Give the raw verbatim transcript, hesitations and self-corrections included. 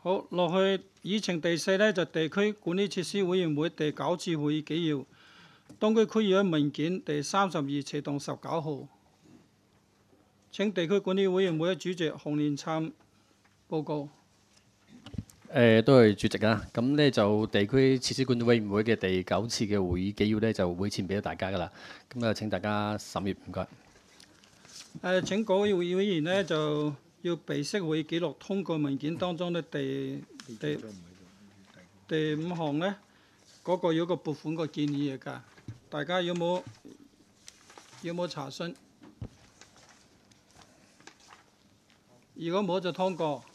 好，落去議程第四呢，就地區管理設施委員會第九次會議紀要，東區區議會文件第三十二斜棟十九號。請地區管理委員會主席洪連琛報告。 誒、呃，都係主席啊。咁呢就地區設施管理委員會嘅第九次嘅會議紀要呢，就會前俾咗大家噶啦。咁啊，請大家審閱，唔該。 誒，請各位會議委員呢，就要備悉會議記錄通過文件當中呢第第第五項呢，嗰、那個有個撥款個建議嚟㗎。大家有冇有冇查詢？如果冇就通過。